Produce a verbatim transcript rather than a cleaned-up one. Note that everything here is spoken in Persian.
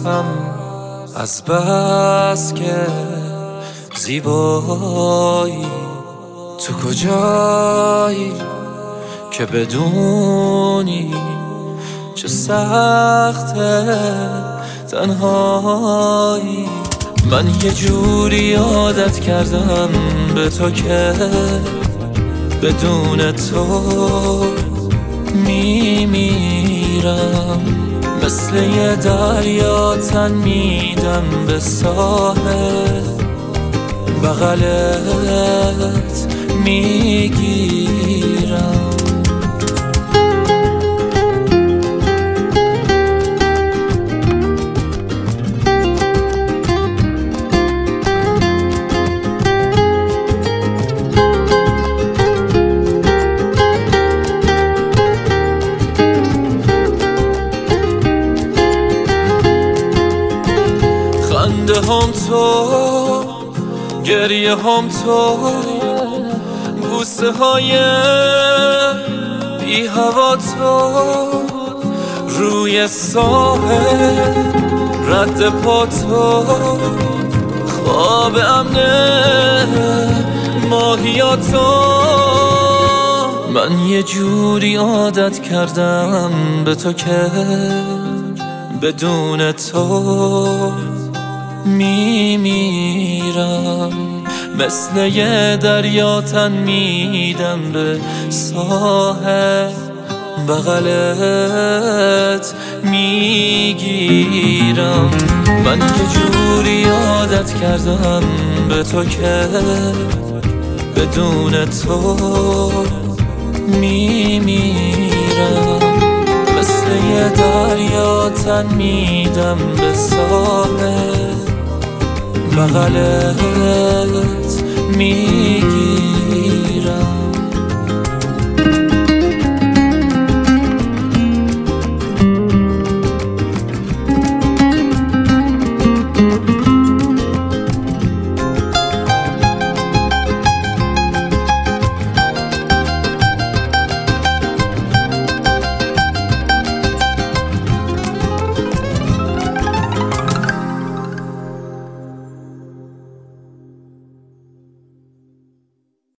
هم از بس که زیبایی. تو کجایی که بدونی چه سخته تنهایی. من یه جوری عادت کردم به تو که بدون تو میمیرم. مثل یه دریا تن میدم به ساحل، بغلت میگیرم. خنده هم تو، گریه هم تو، بوسه های بی هوا تو، روی ساحل رد پا تو، خواب امن ماهیا تو. من یه جوری عادت کردم به تو که بدون تو میمیرم. مثل یه دریا تن میدم به ساحل، بغلت میگیرم. من یه جوری عادت کردم به تو که بدون تو میمیرم. مثل یه دریا تن میدم به ساحل، بغلت میگیرم.